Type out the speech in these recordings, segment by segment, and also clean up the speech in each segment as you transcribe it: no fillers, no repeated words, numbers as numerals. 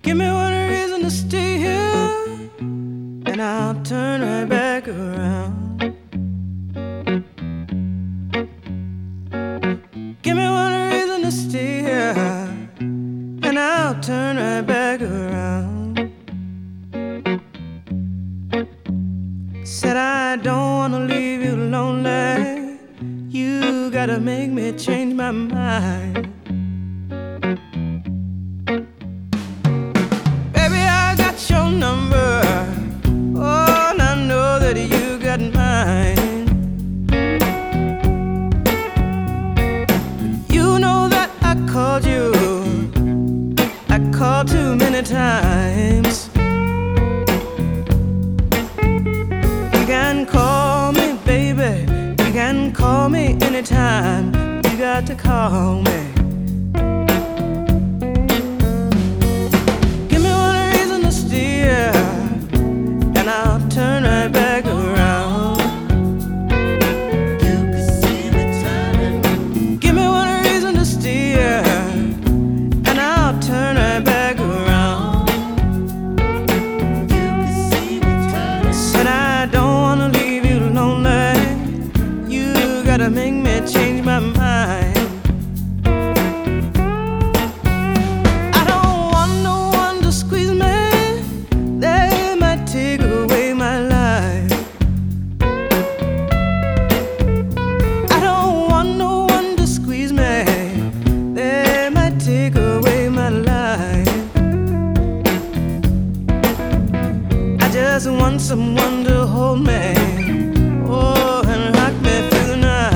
Give me one reason to stay here, and I'll turn right back around. Give me one reason to stay here, and I'll turn right back around. Said I don't wanna leave you lonely. You gotta make me change my mind. Baby, I got your number. Oh, and I know that you got mine. You know that I called you. I called too many times. You can call me, baby. You can call me anytime. You got to call me. Give me one reason to stay here, and I'll turn right back around. You can see me turning. Give me one reason to stay here, and I'll turn right back around. You can see me turning. Said I don't wanna leave you lonely. You gotta make me change my mind. I don't want no one to squeeze me. They might take away my life. I don't want no one to squeeze me. They might take away my life. I just want someone to hold me. Oh, and rock me through the night.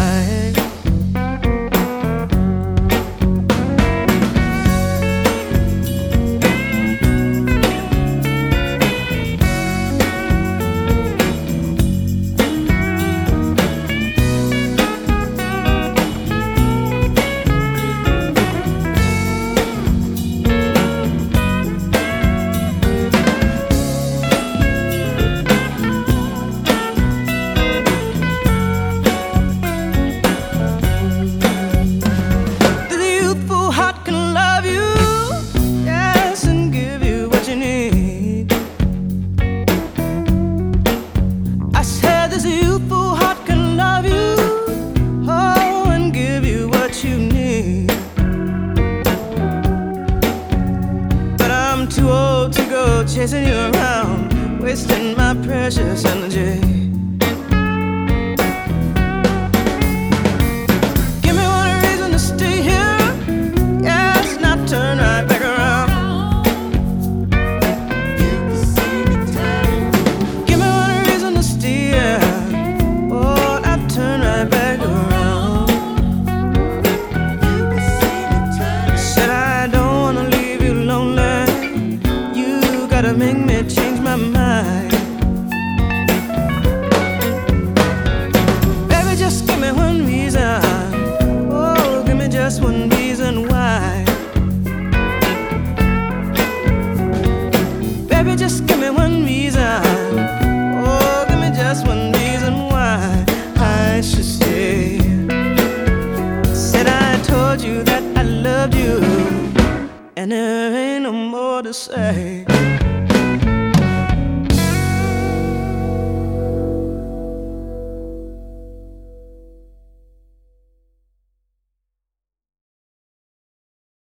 Too old to go chasing you around, wasting my precious energy. Give me one reason to stay here, yes, and I'll turn right back around. You can see me turning. Give me one reason to stay here, oh, and I'll turn right back around. You can see me turning. Said I don't wanna leave you lonely. Gotta make me change my mind. Baby, just give me one reason. Oh, give me just one reason why. Baby, just give me one reason. Oh, give me just one reason why I should stay. Said I told you that I loved you, and there ain't no more to say.